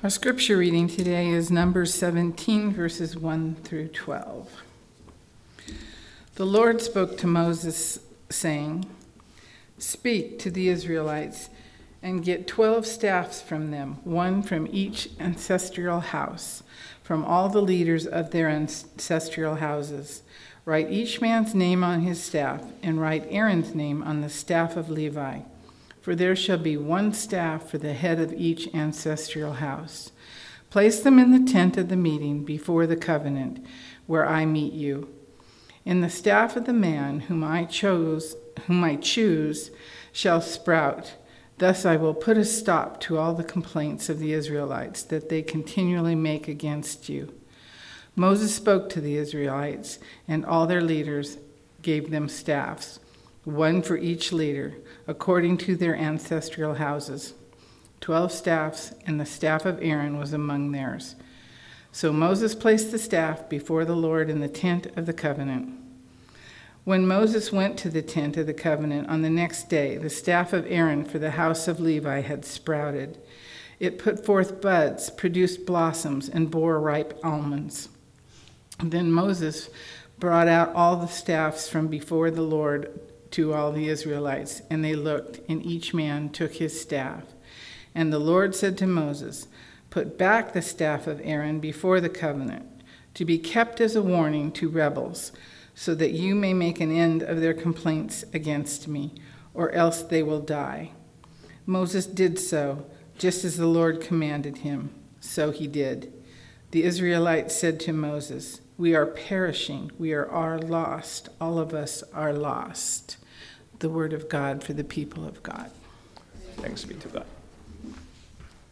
Our scripture reading today is Numbers 17, verses 1 through 12. The Lord spoke to Moses, saying, "Speak to the Israelites and get 12 staffs from them, one from each ancestral house, from all the leaders of their ancestral houses. Write each man's name on his staff, and write Aaron's name on the staff of Levi. For there shall be one staff for the head of each ancestral house. Place them in the tent of the meeting before the covenant, where I meet you. And the staff of the man whom I choose, shall sprout. Thus I will put a stop to all the complaints of the Israelites that they continually make against you." Moses spoke to the Israelites, and all their leaders gave them staffs, one for each leader, according to their ancestral houses. 12 staffs, and the staff of Aaron was among theirs. So Moses placed the staff before the Lord in the tent of the covenant. When Moses went to the tent of the covenant on the next day, the staff of Aaron for the house of Levi had sprouted. It put forth buds, produced blossoms, and bore ripe almonds. Then Moses brought out all the staffs from before the Lord to all the Israelites, and they looked, and each man took his staff. And the Lord said to Moses, "Put back the staff of Aaron before the covenant, to be kept as a warning to rebels, so that you may make an end of their complaints against me, or else they will die." Moses did so, just as the Lord commanded him. So he did. The Israelites said to Moses, "We are perishing, we are lost, all of us are lost." The word of God for the people of God. Thanks be to God.